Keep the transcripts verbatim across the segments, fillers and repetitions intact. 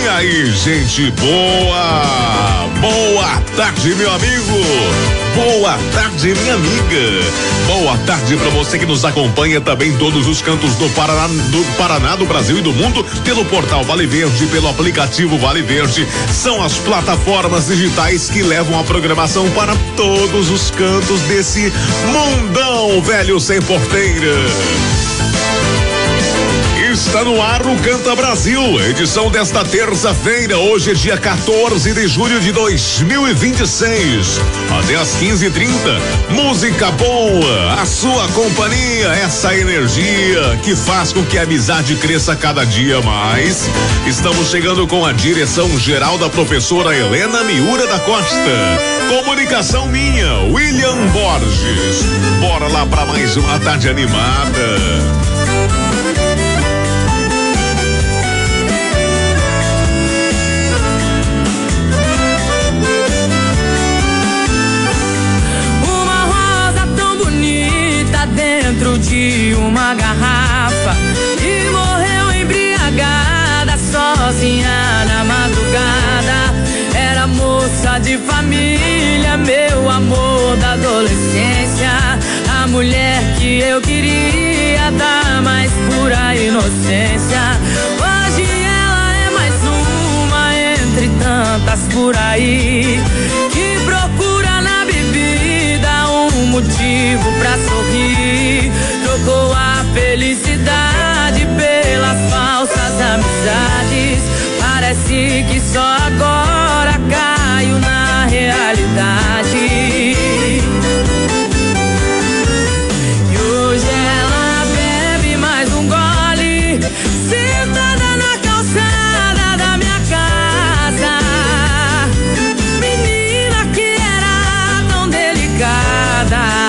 aí, gente boa? Boa tarde, meu amigo. Boa tarde, minha amiga. Boa tarde para você que nos acompanha também em todos os cantos do Paraná, do Paraná, do Brasil e do mundo, pelo portal Vale Verde, pelo aplicativo Vale Verde. São as plataformas digitais que levam a programação para todos os cantos desse mundão velho sem porteira. Está no ar o Canta Brasil, edição desta terça-feira, hoje é dia quatorze de julho de dois mil e vinte e seis. Até às quinze e trinta, música boa, a sua companhia, essa energia que faz com que a amizade cresça cada dia mais. Estamos chegando com a direção geral da professora Helena Miura da Costa. Comunicação minha, William Borges. Bora lá para mais uma tarde animada. Dentro de uma garrafa e morreu embriagada, sozinha na madrugada. Era moça de família, meu amor da adolescência, a mulher que eu queria dar mais pura inocência. Hoje ela é mais uma entre tantas por aí que procura na bebida um motivo pra sorrir. Trocou a felicidade pelas falsas amizades. Parece que só agora caio na realidade. E hoje ela bebe mais um gole, sentada na calçada da minha casa. Menina que era tão delicada.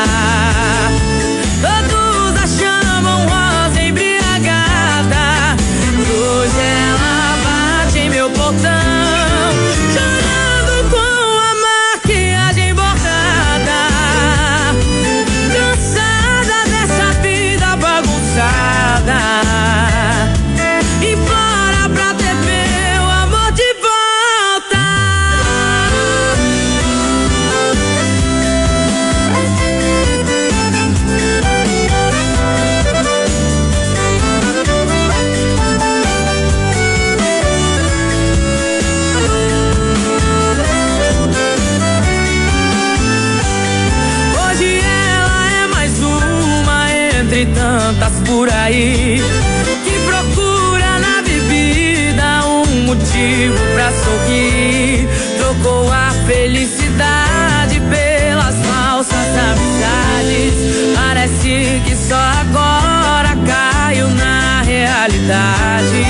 Tantas por aí que procura na bebida um motivo pra sorrir. Trocou a felicidade pelas falsas amizades. Parece que só agora caio na realidade.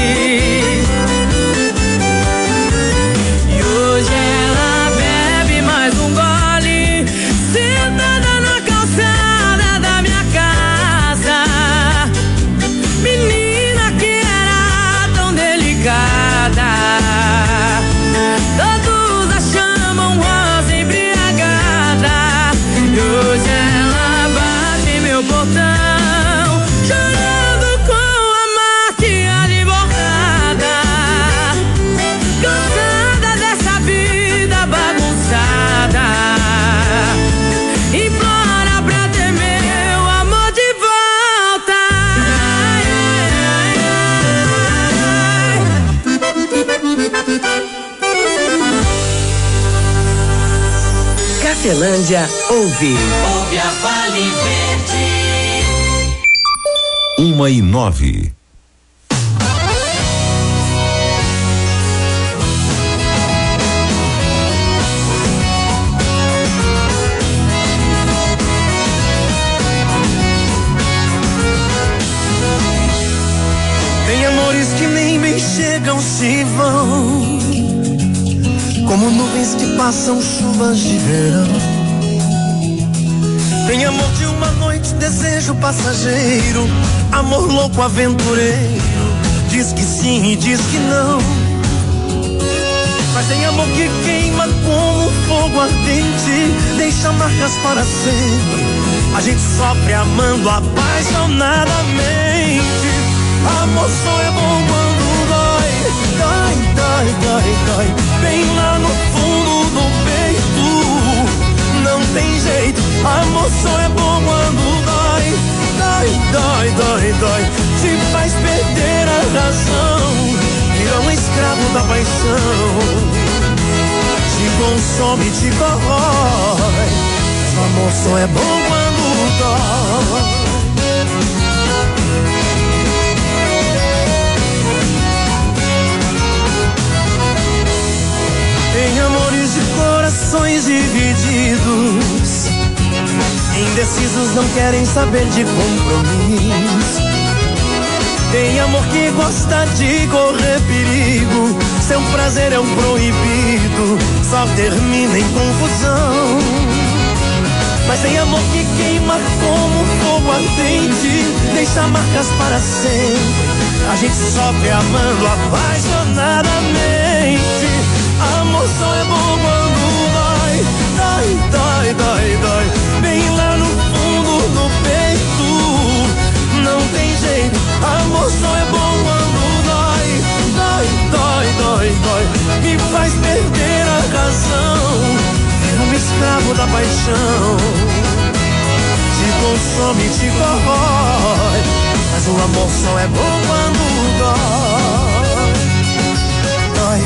E hoje ela bebe mais um gole, sentada na calçada da minha casa. Menina que era tão delicada. Todos a chamam rosa embriagada. E hoje ela bate meu portão, chorando com a maquiagem borrada. Cansada dessa vida bagunçada, implora pra ter meu amor de volta. Cafelândia ouve. Ouve a Vale Verde. Uma e nove. Tem amores que nem bem chegam, se vão, como nuvens que passam chuvas de verão. Tem amor de uma noite, desejo passageiro, amor louco aventureiro, diz que sim e diz que não. Mas tem amor que queima como um fogo ardente, deixa marcas para sempre. A gente sofre amando apaixonadamente. Amor só é bom quando dói, dói, dói, paixão. Te consome, te corrói, mas o amor só é bom quando dói. Tem amores de corações divididos, indecisos não querem saber de compromisso. Tem amor que gosta de correr perigo, seu prazer é um proibido, só termina em confusão. Mas tem amor que queima como fogo ardente, deixa marcas para sempre. A gente sofre amando apaixonadamente. Amor só é bom quando dói, dói, dói, dói, dói, bem lá no fundo do peito. Não tem jeito, amor só é bom quando dói, dói, dói, dói, dói, me faz perder a razão, vira um escravo da paixão. Te consome, te corrói, mas o amor só é bom quando dói. Dói.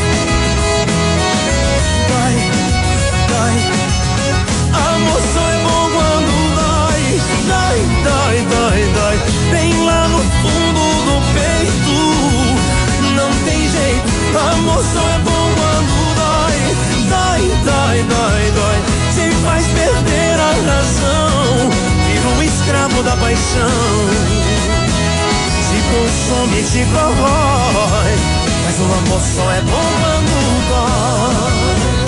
Amor só é bom quando dói, dói, dói, dói, dói, bem lá no fundo do peito. Não tem jeito, amor só é bom quando dói, dói, dói, dói, dói, te faz perder a razão, vira um escravo da paixão. Te consome, te corrói, mas o amor só é bom quando dói.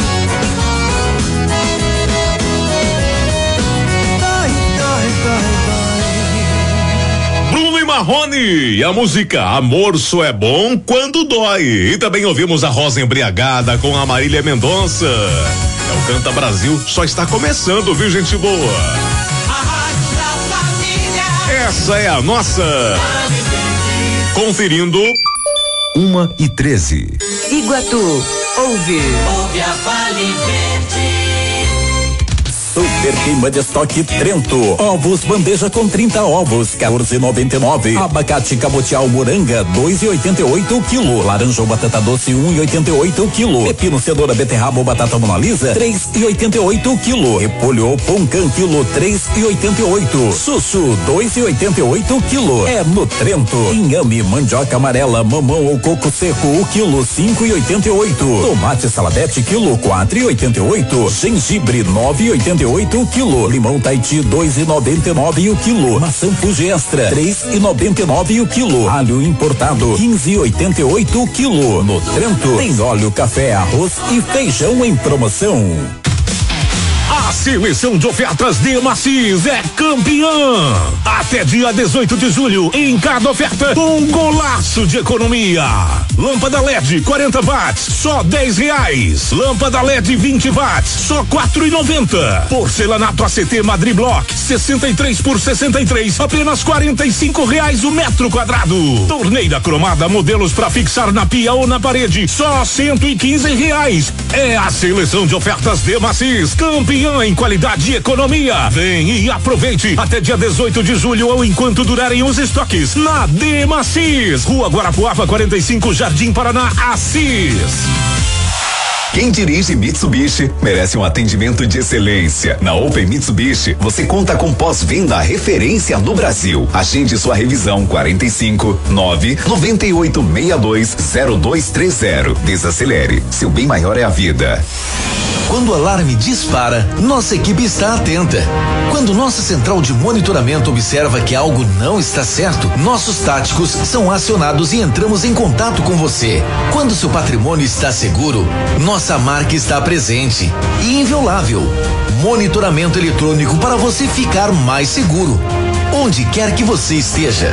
Bruno e Marrone, a música Amor Só É Bom Quando Dói. E também ouvimos a Rosa Embriagada com a Marília Mendonça. É o Canta Brasil, só está começando, viu, gente boa? Essa é a nossa. Conferindo. Uma e treze. Iguatu, ouve. Ouve a Vale Verde. Super queima de estoque Trento. Ovos bandeja com trinta ovos, quatorze e noventa e nove. Abacate cabotial moranga, dois e oitenta e oito o quilo. Laranja ou batata doce, um e oitenta e oito o quilo. Pepino, cenoura, beterraba ou batata monalisa, três e oitenta e oito o quilo. Repolho ou poncan, quilo, três e oitenta e oito. Chuchu, dois e oitenta e oito o quilo. É no Trento. Inhame, mandioca amarela, mamão ou coco seco, o quilo, cinco e oitenta e oito. Tomate saladete, quilo, quatro e oitenta e oito. Gengibre, nove e oitenta e oito o quilo. Limão Tahiti, dois e noventa e nove o quilo. Maçã Fuji Extra, três e noventa e nove o quilo. Alho importado, quinze e oitenta e oito o quilo. No Trento tem óleo, café, arroz e feijão em promoção. A seleção de ofertas de Macis é campeã. Até dia dezoito de julho, em cada oferta, um golaço de economia. Lâmpada L E D quarenta watts, só dez reais. Lâmpada L E D vinte watts, só quatro e noventa. Porcelanato A C T Madrid Block, sessenta e três por sessenta e três, apenas quarenta e cinco reais o metro quadrado. Torneira cromada, modelos para fixar na pia ou na parede, só cento e quinze reais. É a seleção de ofertas de Macis, campeã em qualidade e economia. Vem e aproveite até dia dezoito de julho ou enquanto durarem os estoques na D Macis, Rua Guarapuava quarenta e cinco, Jardim Paraná, Assis. Quem dirige Mitsubishi merece um atendimento de excelência. Na Open Mitsubishi, você conta com pós-venda referência no Brasil. Agende sua revisão quarenta e cinco, nove, noventa e oito, sessenta e dois, zero dois três zero. Desacelere, seu bem maior é a vida. Quando o alarme dispara, nossa equipe está atenta. Quando nossa central de monitoramento observa que algo não está certo, nossos táticos são acionados e entramos em contato com você. Quando seu patrimônio está seguro, nossa marca está presente e inviolável. Monitoramento eletrônico para você ficar mais seguro, onde quer que você esteja.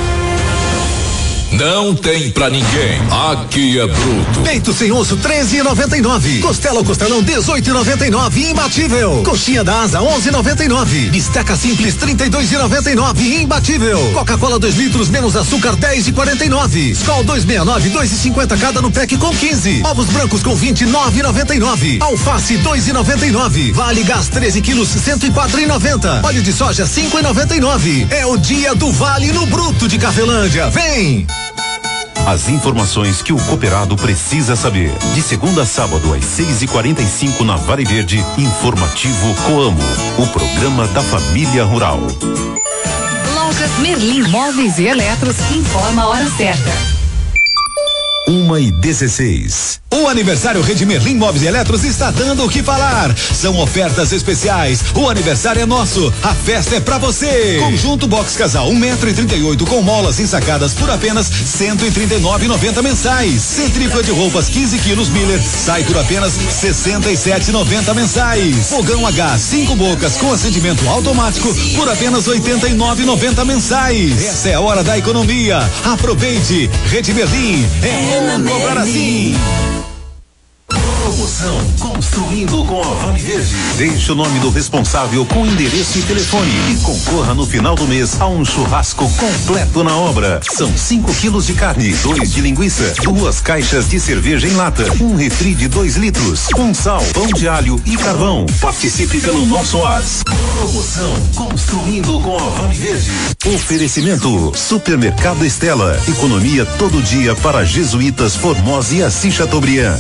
Não tem pra ninguém. Aqui é bruto. Peito sem osso treze e noventa e nove. Costela ou costelão dezoito e noventa e nove. Imbatível. Coxinha da asa onze e noventa e nove. Bisteca simples trinta e dois e noventa e nove. Imbatível. Coca-Cola dois litros menos açúcar dez e quarenta e nove. Skol dois sessenta e nove, dois e cinquenta cada no pack com quinze. Ovos brancos com vinte e nove e noventa e nove. Alface dois e noventa e nove. Vale Gás treze quilos cento e quatro e noventa. Óleo de soja cinco e noventa e nove. É o dia do Vale no Bruto de Cafelândia. Vem! As informações que o cooperado precisa saber. De segunda a sábado às seis e quarenta e cinco na Vale Verde, Informativo Coamo, o programa da família rural. Lojas Merlin Móveis e Eletros informa a hora certa. Uma e dezesseis. O aniversário Rede Merlin Móveis e Eletros está dando o que falar. São ofertas especiais. O aniversário é nosso. A festa é pra você. Conjunto box casal um metro e trinta e oito com molas ensacadas por apenas cento e trinta e nove e noventa mensais. Centrífuga de roupas quinze quilos Miller sai por apenas sessenta e sete e noventa mensais. Fogão a gás cinco bocas com acendimento automático por apenas oitenta e nove e noventa mensais. Essa é a hora da economia. Aproveite. Rede Merlin é comprar assim. Promoção Construindo com a Vale Verde. Deixe o nome do responsável com endereço e telefone e concorra no final do mês a um churrasco completo na obra. São cinco quilos de carne, dois de linguiça, duas caixas de cerveja em lata, um refri de dois litros, um sal, pão de alho e carvão. Participe pelo nosso WhatsApp. Promoção Construindo com a Vale Verde. Oferecimento Supermercado Estela. Economia todo dia para Jesuítas Formosa e Assis Chateaubriand.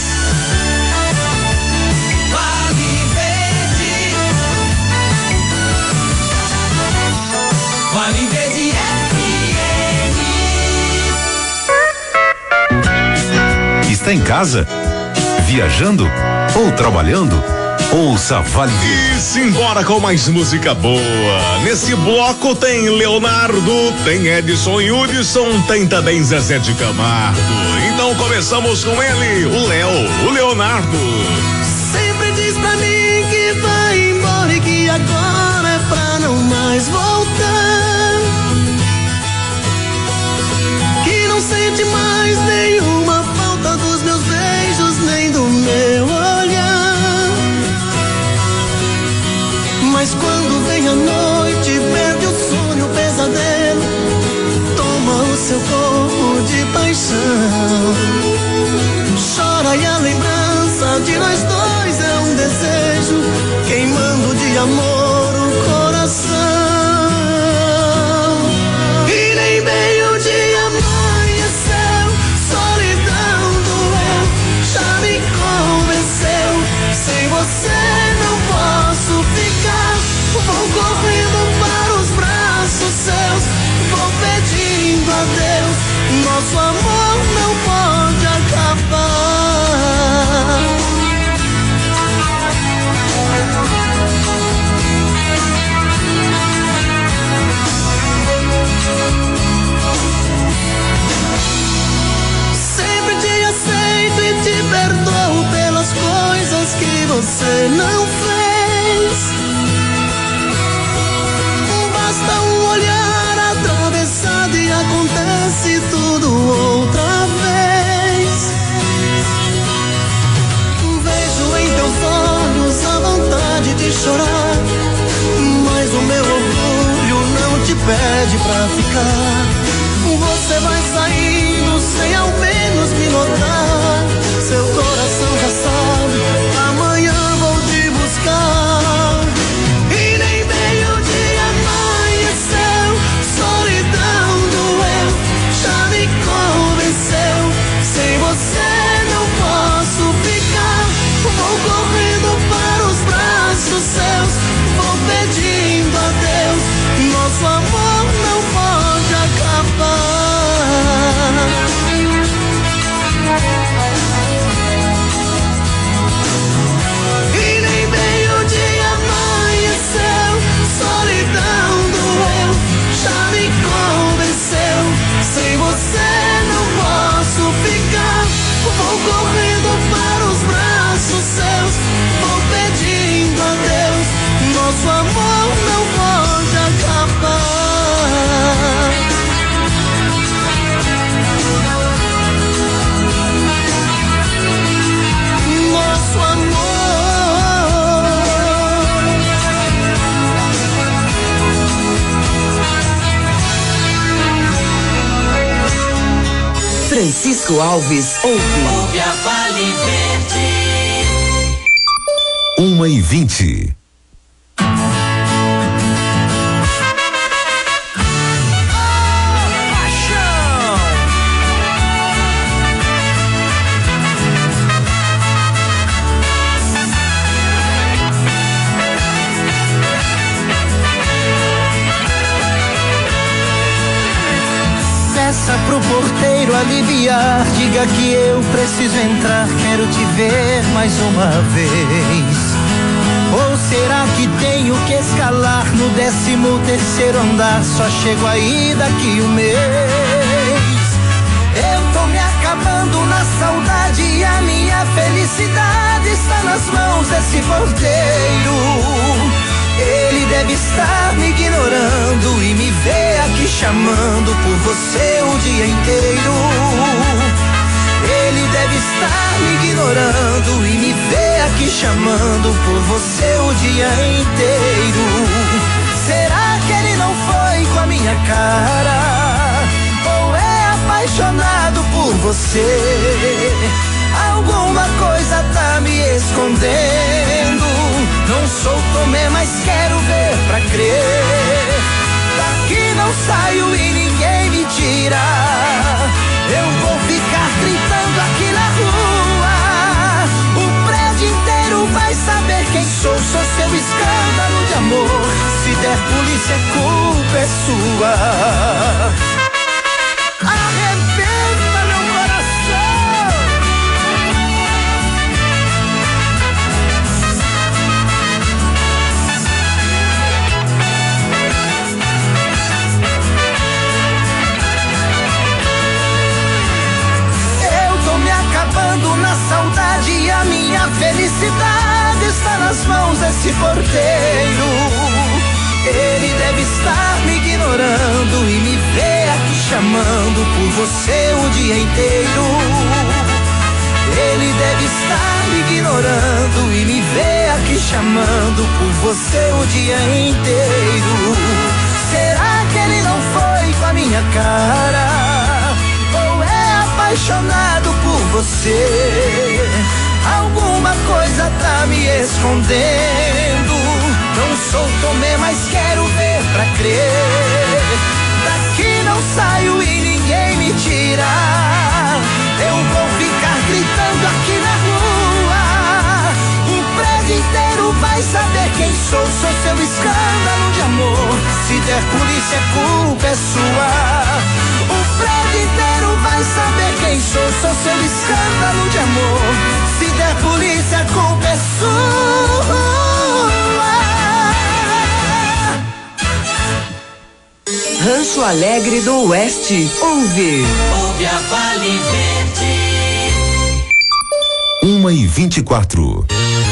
Está em casa? Viajando? Ou trabalhando? Ouça Vale Verde. E simbora com mais música boa. Nesse bloco tem Leonardo, tem Edson e Hudson, tem também Zezé de Camargo. Então começamos com ele, o Léo, o Leonardo. Sempre diz pra mim que vai embora e que agora é pra não mais voltar. Que não sente mais nenhuma falta dos meus beijos, nem do meu olhar. Mas quando vem a noite, perde o sonho, o pesadelo toma o seu corpo de paixão. Chora e a lembrança de nós dois é um desejo queimando de amor o coração. E nem bem o dia amanheceu, solidão doeu, já me convenceu. Sem você não posso ficar, vou correndo para os braços seus, vou pedindo a Deus, nosso amor não pode acabar. Sempre te aceito e te perdoo pelas coisas que você não fez. Basta um olhar atravessado e acontece tudo outra vez. Vejo em teus olhos a vontade de chorar, mas o meu orgulho não te pede pra ficar. Você vai saindo sem ao menos me notar. Seu coração já sabe, amanhã vou te buscar. E nem bem o dia amanheceu, solidão doeu, já me convenceu. Sem você não posso ficar, vou correndo para os braços seus, vou pedindo a Deus, nosso amor não pode acabar. E nem bem o dia amanheceu, solidão doeu, já me convenceu. Sem você não posso ficar, vou correndo para os braços seus, vou pedindo a Deus, nosso amor não pode acabar. Nosso amor. Francisco Alves ouve. Ouve a Vale Verde. Uma e vinte. aliviar, diga que eu preciso entrar, quero te ver mais uma vez. Ou será que tenho que escalar no décimo terceiro andar? Só chego aí daqui um mês. Eu tô me acabando na saudade e a minha felicidade está nas mãos desse porteiro. Ele deve estar me ignorando e me vê aqui chamando por você o dia inteiro. Ele deve estar me ignorando e me vê aqui chamando por você o dia inteiro. Será que ele não foi com a minha cara? Ou é apaixonado por você? Alguma coisa tá me escondendo. Não sou Tomé, mas quero ver pra crer. Daqui não saio e ninguém me tira. Eu vou ficar gritando aqui na rua. O prédio inteiro vai saber quem sou. Sou seu escândalo de amor. Se der polícia, a culpa é sua. Arrebenta meu coração. Acabando na saudade e a minha felicidade está nas mãos desse porteiro. Ele deve estar me ignorando e me vê aqui chamando por você o dia inteiro. Ele deve estar me ignorando e me vê aqui chamando por você o dia inteiro. Será que ele não foi com a minha cara? Apaixonado por você, alguma coisa tá me escondendo. Não sou Tomé, mas quero ver pra crer. Daqui não saio e ninguém me tira. Eu vou ficar gritando aqui na rua. O prédio inteiro vai saber quem sou. Sou seu escândalo de amor. Se der polícia, a culpa é sua. O prédio inteiro vai saber quem sou. Sou seu escândalo de amor. Se der polícia, a culpa é sua. Rancho Alegre do Oeste. Ouve. Ouve a Vale Verde. Uma e vinte e quatro.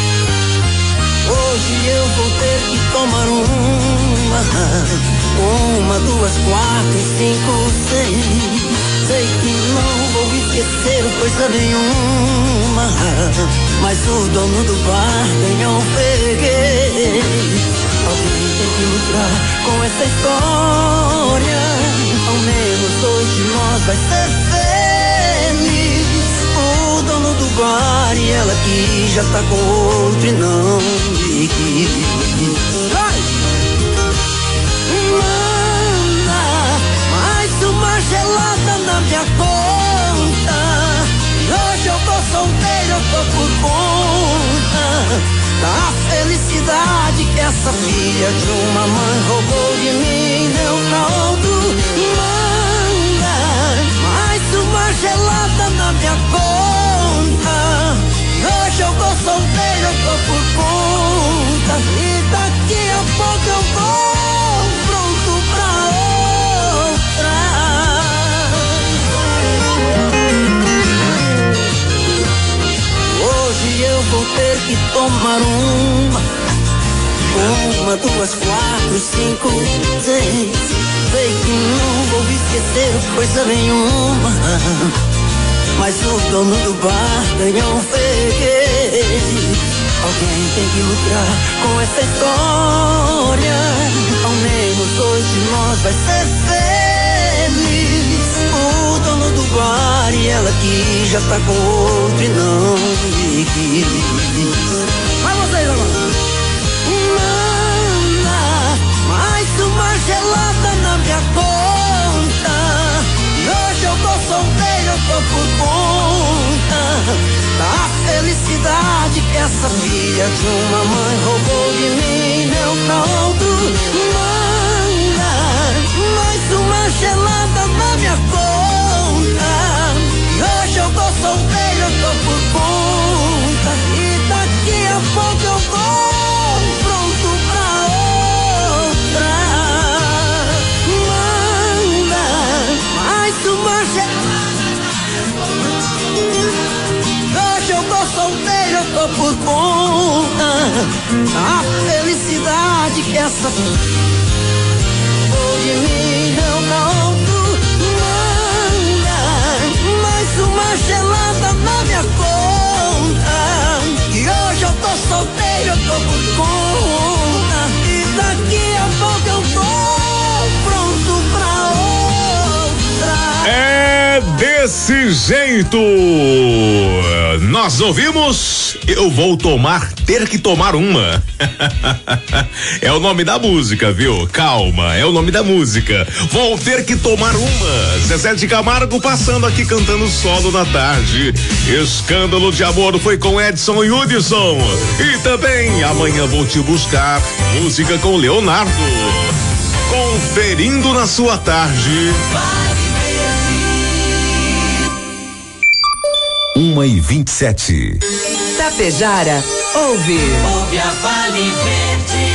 Hoje eu vou ter que tomar uma, uma, duas, quatro, cinco, seis. Sei que não vou esquecer coisa nenhuma, mas o dono do bar não peguei. Alguém tem que lucrar com essa história. Ao menos dois de nós vai ser feliz. O dono do bar e ela que já tá com outro e não me quis. Manda mais uma gelada na minha conta. Hoje eu tô solteiro, eu tô por conta da felicidade que essa filha de uma mãe roubou de mim, deu pra outro. Manda mais uma gelada na minha conta. Hoje eu tô solteiro, eu tô por conta. E daqui a pouco eu vou pronto pra outra. Hoje eu vou ter que tomar uma, uma, duas, quatro, cinco, seis. Sei que não vou esquecer coisa nenhuma, mas o dono do bar ganhou um freguês. Alguém tem que lucrar com essa história. Ao menos dois de nós vai ser feliz. O dono do bar e ela que já tá com outro e não me quis. Vai vocês agora. Manda mais uma gelada na minha conta. Hoje eu tô solteiro, eu tô por conta da felicidade que essa filha de uma mãe roubou de mim, deu pra outro. Manda mais uma gelada na minha conta. a felicidade que essa de mim não pra outro manda. Mais uma gelada na minha conta. E hoje eu tô solteiro, eu tô por conta. E daqui a pouco eu tô pronto pra outra. É desse jeito. Nós ouvimos Eu Vou Tomar, Ter Que Tomar Uma. É o nome da música, viu? Calma, é o nome da música. Vou ter que tomar uma. Zezé de Camargo passando aqui cantando solo na tarde. Escândalo de Amor foi com Edson e Hudson. E também Amanhã Vou Te Buscar, música com Leonardo. Conferindo na sua tarde. Uma e vinte e sete. Tapejara, ouve. Ouve a Vale Verde.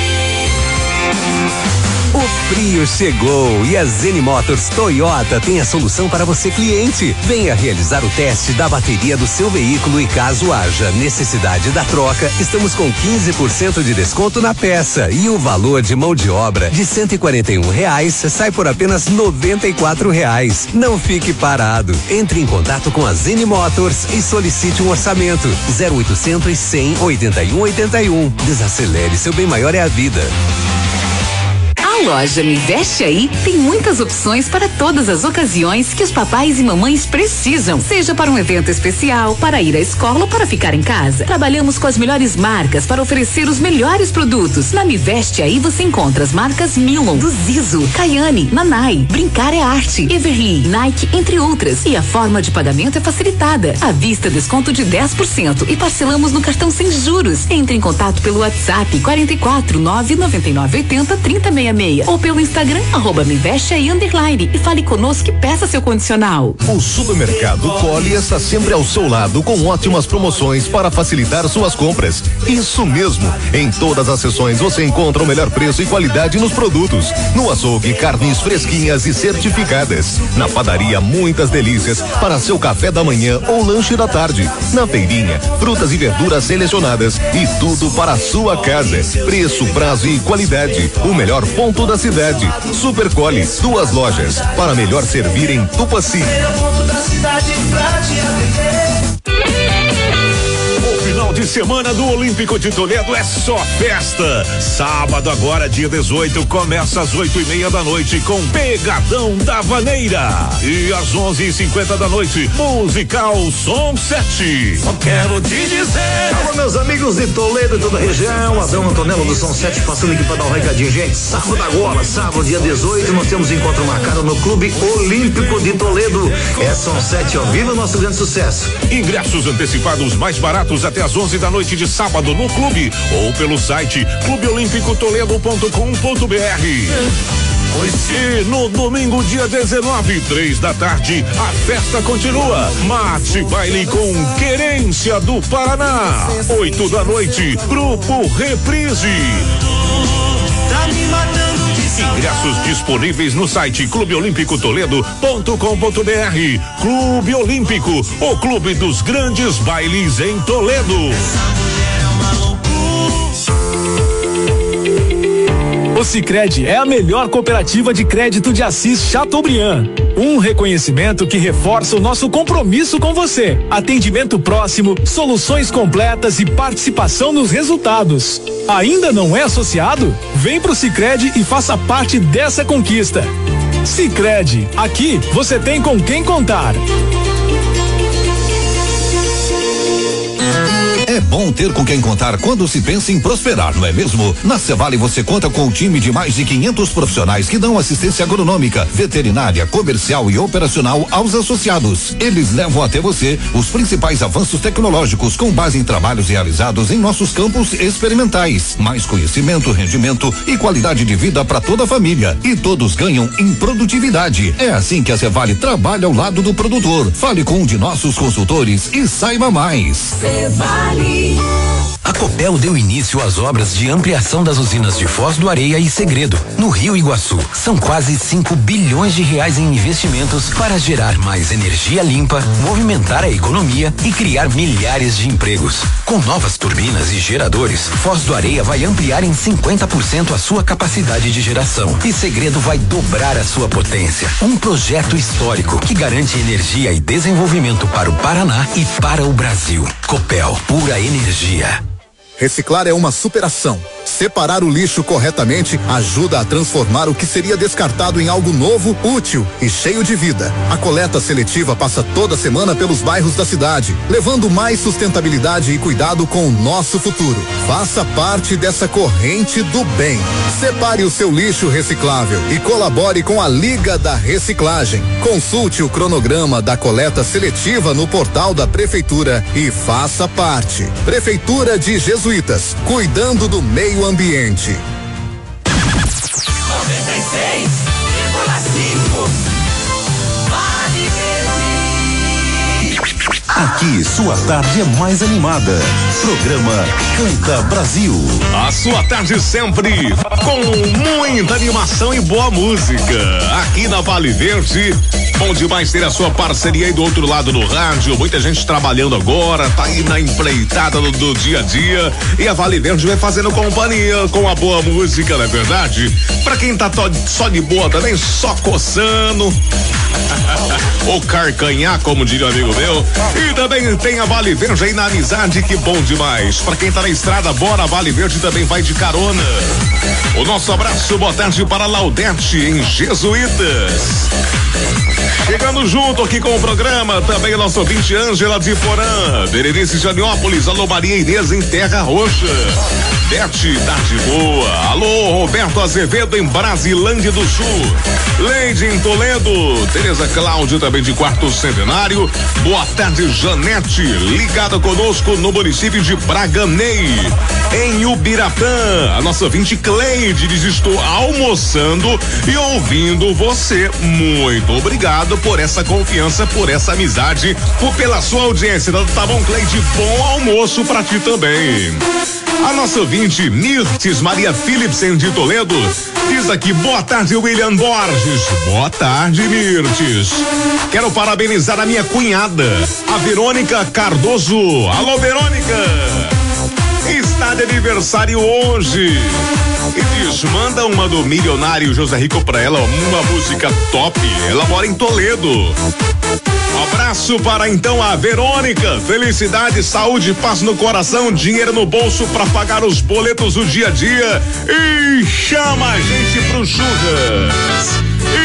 O frio chegou e a Zene Motors Toyota tem a solução para você, cliente. Venha realizar o teste da bateria do seu veículo e caso haja necessidade da troca, estamos com quinze por cento de desconto na peça e o valor de mão de obra de cento e quarenta e um reais sai por apenas noventa e quatro reais. Não fique parado. Entre em contato com a Zene Motors e solicite um orçamento. zero oitocentos, cem, oitenta e um, oitenta e um. Desacelere, seu bem maior é a vida. A loja Me Veste Aí tem muitas opções para todas as ocasiões que os papais e mamães precisam, seja para um evento especial, para ir à escola ou para ficar em casa. Trabalhamos com as melhores marcas para oferecer os melhores produtos. Na Me Veste Aí você encontra as marcas Milon, do Zizo, Cayane, Nanai, Brincar é Arte, Everly, Nike, entre outras. E a forma de pagamento é facilitada. À vista, desconto de dez por cento e parcelamos no cartão sem juros. Entre em contato pelo WhatsApp quarenta e quatro, nove noventa e nove, oitenta, trinta, sessenta e seis ou pelo Instagram, arroba Me Veste Aí underline e fale conosco e peça seu condicional. O Supermercado Colli está sempre ao seu lado com ótimas promoções para facilitar suas compras. Isso mesmo, em todas as seções você encontra o melhor preço e qualidade nos produtos. No açougue, carnes fresquinhas e certificadas. Na padaria, muitas delícias para seu café da manhã ou lanche da tarde. Na feirinha, frutas e verduras selecionadas e tudo para a sua casa. Preço, prazo e qualidade. O melhor ponto da cidade. Super Colli, duas lojas para melhor servir em Tupaci. Final de semana do Olímpico de Toledo é só festa. Sábado agora, dia dezoito, começa às oito e meia da noite com Pegadão da Vaneira. E às onze e cinquenta da noite, musical Som sete. Só quero te dizer. Alô, meus amigos de Toledo e toda a região, Adão Antonello do Som sete passando aqui para dar um recadinho, gente. Sábado agora, sábado, dia dezoito, nós temos encontro marcado no Clube Olímpico de Toledo. É Som sete, ó, viva o nosso grande sucesso. Ingressos antecipados mais baratos até às onze da noite de sábado no clube ou pelo site clube olímpico toledo ponto com ponto br. E no domingo, dia dezenove, três da tarde, a festa continua. Mate baile com Querência do Paraná. Oito da noite, Grupo Reprise. Tá me matando de saudade. Ingressos disponíveis no site clube olímpico toledo ponto com ponto br. Clube Olímpico, o clube dos grandes bailes em Toledo. O Sicredi é a melhor cooperativa de crédito de Assis Chateaubriand. Um reconhecimento que reforça o nosso compromisso com você. Atendimento próximo, soluções completas e participação nos resultados. Ainda não é associado? Vem pro Sicredi e faça parte dessa conquista. Sicredi, aqui você tem com quem contar. É bom ter com quem contar quando se pensa em prosperar, não é mesmo? Na Cevale você conta com um time de mais de quinhentos profissionais que dão assistência agronômica, veterinária, comercial e operacional aos associados. Eles levam até você os principais avanços tecnológicos com base em trabalhos realizados em nossos campos experimentais. Mais conhecimento, rendimento e qualidade de vida para toda a família. E todos ganham em produtividade. É assim que a Cevale trabalha ao lado do produtor. Fale com um de nossos consultores e saiba mais. Cevale. A Copel deu início às obras de ampliação das usinas de Foz do Areia e Segredo, no Rio Iguaçu. São quase cinco bilhões de reais em investimentos para gerar mais energia limpa, movimentar a economia e criar milhares de empregos. Com novas turbinas e geradores, Foz do Areia vai ampliar em cinquenta por cento a sua capacidade de geração e Segredo vai dobrar a sua potência. Um projeto histórico que garante energia e desenvolvimento para o Paraná e para o Brasil. Copel, pura energia. Reciclar é uma superação. Separar o lixo corretamente ajuda a transformar o que seria descartado em algo novo, útil e cheio de vida. A coleta seletiva passa toda semana pelos bairros da cidade, levando mais sustentabilidade e cuidado com o nosso futuro. Faça parte dessa corrente do bem. Separe o seu lixo reciclável e colabore com a Liga da Reciclagem. Consulte o cronograma da coleta seletiva no portal da Prefeitura e faça parte. Prefeitura de Jesuítas, cuidando do meio ambiente. noventa e seis vírgula cinco Vale Verde. Aqui sua tarde é mais animada. Programa Canta Brasil. A sua tarde sempre com muita animação e boa música. Aqui na Vale Verde. Bom demais ter a sua parceria aí do outro lado do rádio. Muita gente trabalhando agora, tá aí na empreitada do, do dia a dia. E a Vale Verde vem fazendo companhia com a boa música, não é verdade? Pra quem tá to, só de boa também, só coçando. Ou carcanhar, como diria um amigo meu. E também tem a Vale Verde aí na amizade, que bom demais. Pra quem tá na estrada, bora, a Vale Verde também vai de carona. O nosso abraço, boa tarde para Laudete, em Jesuítas. Chegando junto aqui com o programa, também o nosso ouvinte Ângela de Porã, Berenice Janiópolis, alô Maria Inês em Terra Roxa, Bete, tarde boa, alô Roberto Azevedo em Brasilândia do Sul, Leide em Toledo, Tereza Cláudio também de Quarto Centenário, boa tarde Janete, ligada conosco no município de Braganei, em Ubiratã, a nossa ouvinte Cleide diz: estou almoçando e ouvindo você, muito obrigado por essa confiança, por essa amizade, por pela sua audiência. Tá bom, Cleide? Bom almoço pra ti também. A nossa ouvinte Mirtes Maria Philipsen de Toledo diz aqui: boa tarde, William Borges. Boa tarde, Mirtes. Quero parabenizar a minha cunhada, a Verônica Cardoso. Alô, Verônica. Está de aniversário hoje. E diz: manda uma do milionário José Rico pra ela, uma música top. Ela mora em Toledo. Abraço para então a Verônica. Felicidade, saúde, paz no coração, dinheiro no bolso para pagar os boletos do dia a dia. E chama a gente pro churras.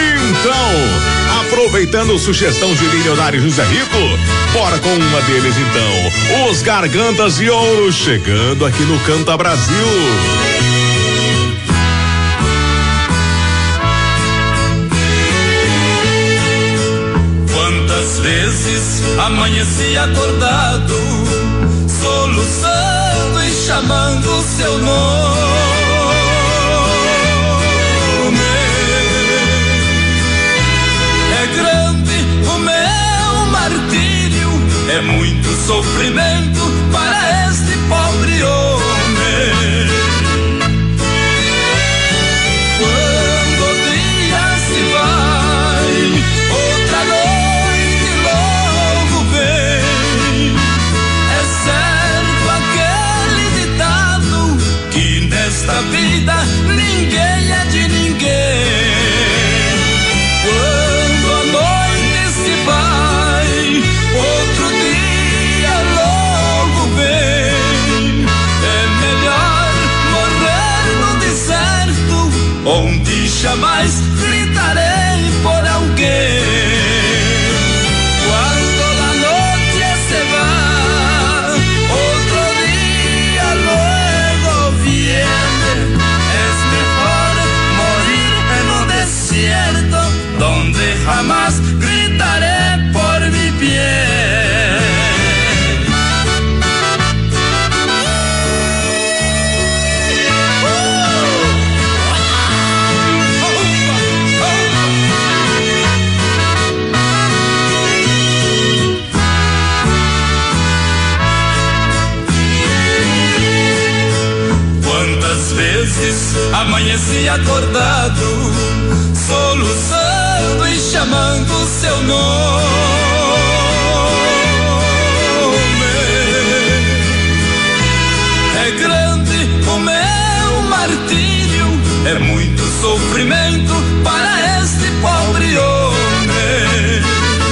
Então, aproveitando a sugestão de milionário José Rico, bora com uma deles então. Os Gargantas de Ouro chegando aqui no Canta Brasil. Quantas vezes amanheci acordado, soluçando e chamando o seu nome. É grande o meu martírio, é muito sofrimento para este pobre homem. Quando o dia se vai, outra noite logo vem. É certo aquele ditado que nesta vida ninguém é de ninguém. Quando a noite se vai, outro dia logo vem. É melhor morrer no deserto, onde jamais gritarei por alguém. Quando a noite se vai, outro dia luego viene. amanheci acordado, soluçando e chamando seu nome. É grande o meu martírio, é muito sofrimento para este pobre homem.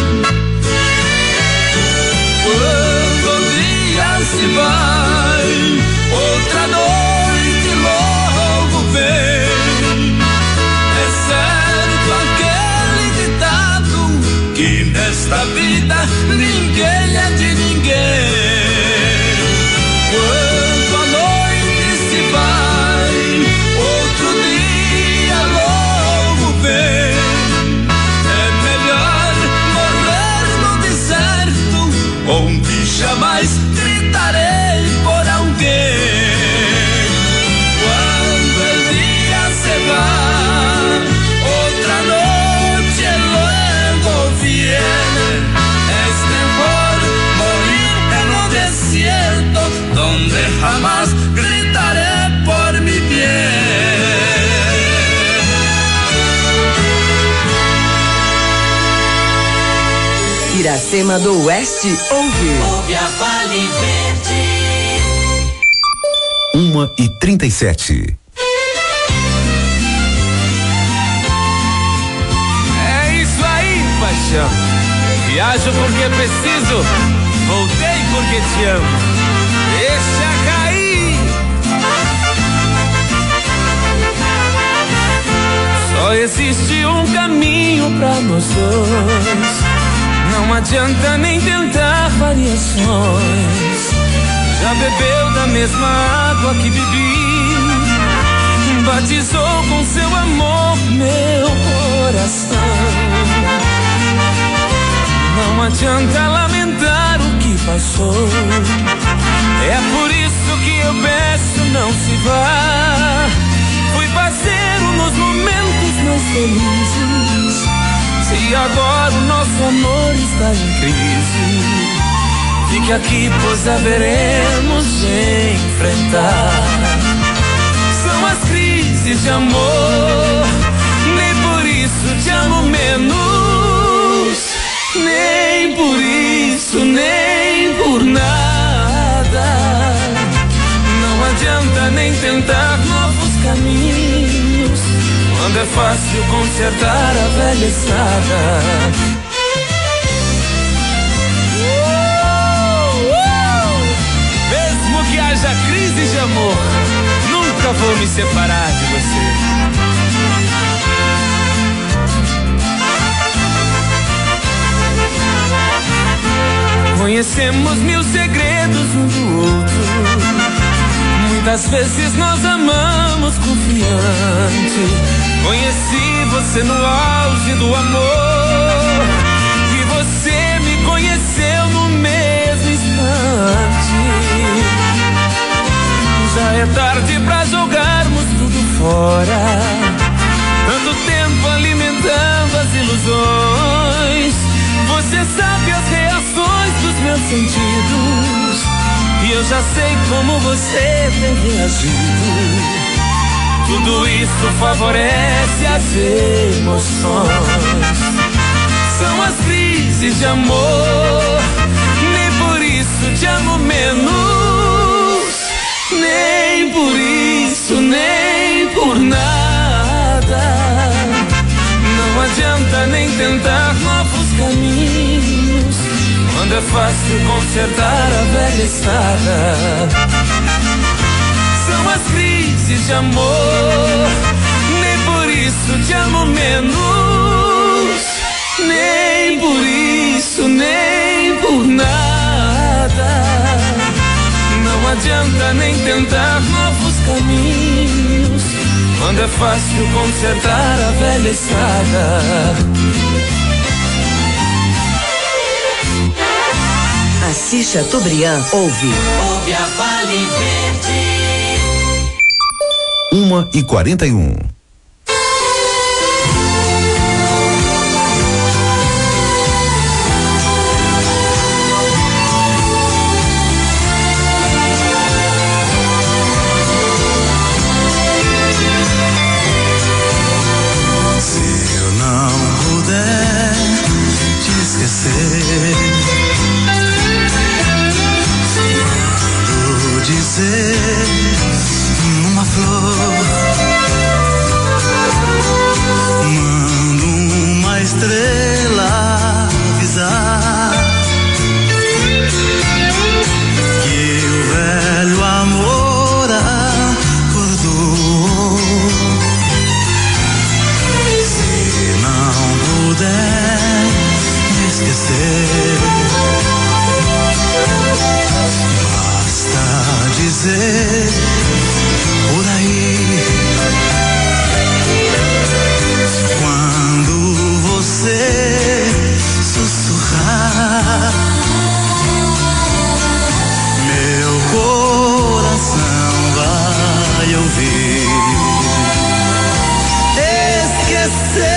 Quando o dia se vai, outra noite logo vem. É certo aquele ditado que nesta vida ninguém é de ninguém. Quando a noite se vai, outro dia logo vem. É melhor morrer no deserto, onde jamais gritarei por alguém. Quando o dia se vai, outra noite logo viene. Es mejor morir no desierto, donde jamás gritaré por mi bien. Iracema do Oeste ouve. Ouve a Vale Verde. Uma e trinta e sete. É isso aí, paixão. Viajo porque preciso, voltei porque te amo. Deixa cair. Só existe um caminho pra nós dois. Não adianta nem tentar variações. Já bebeu da mesma água que bebi, batizou com seu amor meu coração. Não adianta lamentar o que passou. É por isso que eu peço, não se vá. Fui parceiro nos momentos mais felizes. Se agora o nosso amor está em crise, fique aqui, pois haveremos de enfrentar. São as crises de amor, nem por isso te amo menos. Nem por isso, nem por nada. Não adianta nem tentar novos caminhos, quando é fácil consertar a velha estrada. Uh, uh! Mesmo que haja crise de amor, nunca vou me separar de você. Conhecemos mil segredos um do outro. Muitas vezes nós amamos confiante. Conheci você no auge do amor, e você me conheceu no mesmo instante. Já é tarde pra jogarmos tudo fora, tanto tempo alimentando as ilusões. Você sabe as reações dos meus sentidos, e eu já sei como você tem reagido. Tudo isso favorece as emoções. São as crises de amor, nem por isso te amo menos. Nem por isso, nem por nada. Não adianta nem tentar novos caminhos, quando é fácil consertar a velha estrada. São as crises de amor, nem por isso te amo menos. Nem por isso, nem por nada. Não adianta nem tentar novos caminhos, quando é fácil consertar a velha estrada. Assis Chateaubriand ouve. Ouve a Vale Verde. Uma e quarenta e um. você numa flor. Mando uma estrela avisar que o velho amor acordou. Se não puder me esquecer, basta dizer por aí. Quando você sussurrar, meu coração vai ouvir. Esquecer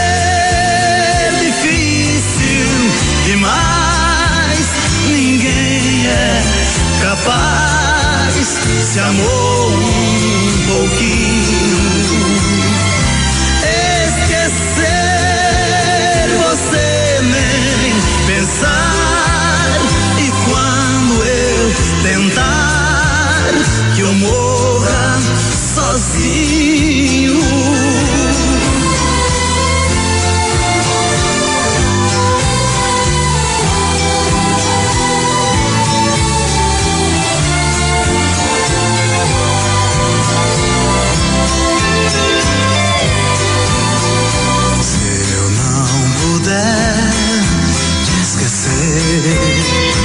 difícil demais, ninguém é capaz. Se amou um pouquinho, esquecer você nem pensar. E quando eu tentar que eu morra sozinho, te esquecer,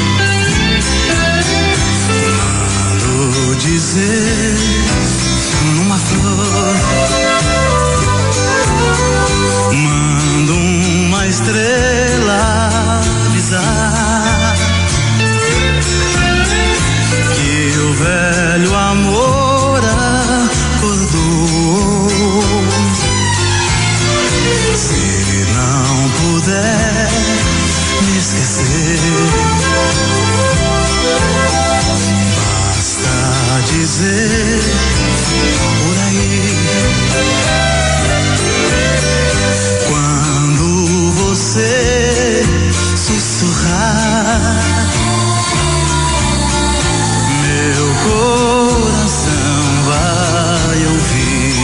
mando dizer numa flor, mando uma estrela avisar que o velho amor acordou. Se não puder me esquecer, basta dizer por aí. Quando você sussurrar, meu coração vai ouvir.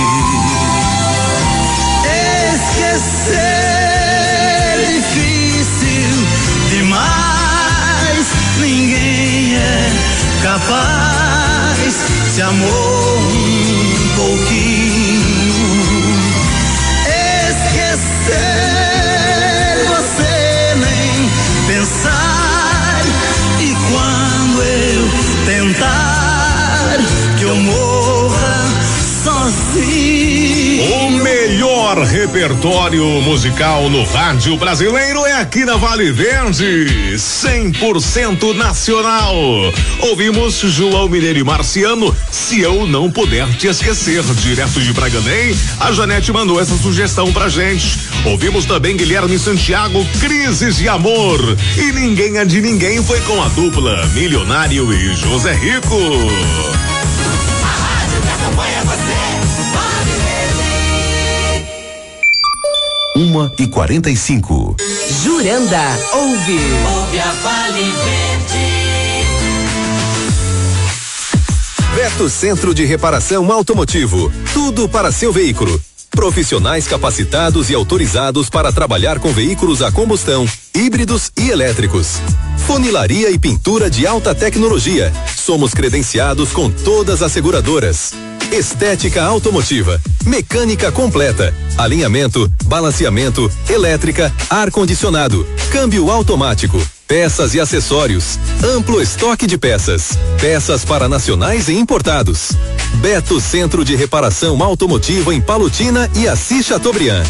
Esquecer difícil demais, ninguém é capaz. Se amou um pouquinho, esquecer você nem pensar. E quando eu tentar que eu morra sozinho. O melhor repertório musical no rádio brasileiro é aqui na Vale Verde, cem por cento nacional. Ouvimos João Mineiro e Marciano, Se Eu Não Puder Te Esquecer, direto de Braganém. A Janete mandou essa sugestão pra gente. Ouvimos também Guilherme Santiago, Crises de Amor. E Ninguém é de Ninguém foi com a dupla Milionário e José Rico. Uma e quarenta e cinco. Juranda, ouve. Ouve a Vale Verde. Beto Centro de Reparação Automotivo. Tudo para seu veículo. Profissionais capacitados e autorizados para trabalhar com veículos a combustão, híbridos e elétricos. Funilaria e pintura de alta tecnologia. Somos credenciados com todas as seguradoras. Estética automotiva, mecânica completa, alinhamento, balanceamento, elétrica, ar-condicionado, câmbio automático, peças e acessórios, amplo estoque de peças, peças para nacionais e importados. Beto Centro de Reparação Automotiva em Palotina e Assis Chateaubriand.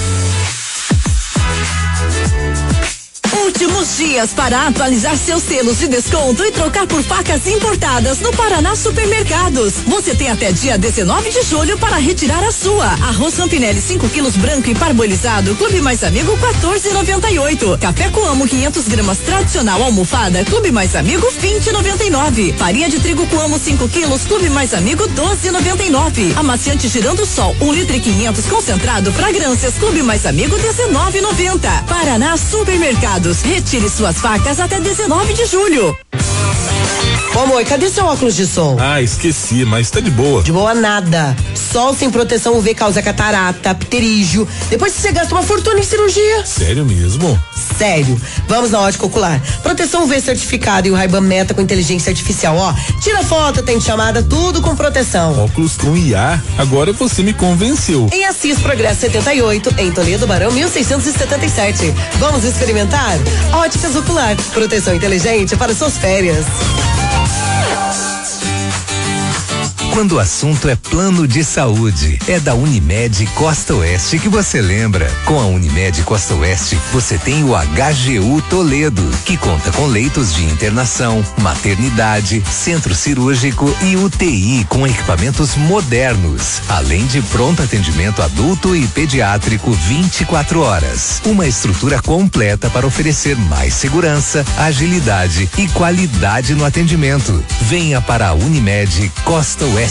Últimos dias para atualizar seus selos de desconto e trocar por facas importadas no Paraná Supermercados. Você tem até dia dezenove de julho para retirar a sua. Arroz Rampinelli cinco quilos branco e parbolizado, Clube Mais Amigo quatorze e noventa e oito. Café Coamo quinhentos gramas tradicional almofada, Clube Mais Amigo vinte e noventa e nove. Farinha de trigo Coamo cinco quilos, Clube Mais Amigo doze e noventa e nove. Amaciante Girando Sol um litro e quinhentos concentrado fragrâncias, Clube Mais Amigo dezenove e noventa. Paraná Supermercados. Retire suas facas até dezenove de julho. amor, cadê seu óculos de sol? Ah, esqueci, mas tá de boa. De boa nada. Sol sem proteção U V causa catarata, pterígio. Depois você gasta uma fortuna em cirurgia. Sério mesmo? Sério. Vamos na Ótica Ocular. Proteção U V certificada e o Ray-Ban Meta com inteligência artificial. Ó, tira foto, tem chamada, tudo com proteção. Óculos com I A, agora você me convenceu. Em Assis Progresso setenta e oito, em Toledo Barão mil seiscentos e setenta e sete. Vamos experimentar? Óticas Ocular. Proteção inteligente para suas férias. Quando o assunto é plano de saúde, é da Unimed Costa Oeste que você lembra. Com a Unimed Costa Oeste, você tem o H G U Toledo, que conta com leitos de internação, maternidade, centro cirúrgico e U T I com equipamentos modernos, além de pronto atendimento adulto e pediátrico vinte e quatro horas. Uma estrutura completa para oferecer mais segurança, agilidade e qualidade no atendimento. Venha para a Unimed Costa Oeste.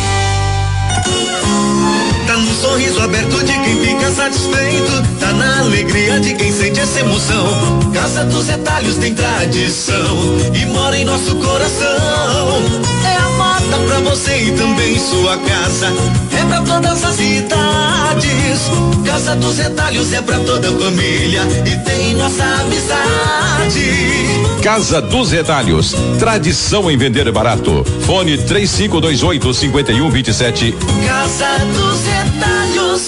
Tá no sorriso aberto de quem fica satisfeito, tá na alegria de quem sente essa emoção. Casa dos Retalhos tem tradição e mora em nosso coração. É a moda pra você e também sua casa, é pra todas as idades. Casa dos Retalhos é pra toda a família e tem nossa amizade. Casa dos Retalhos, tradição em vender barato. Fone três cinco dois oito, cinco um dois sete. Casa dos Retalhos.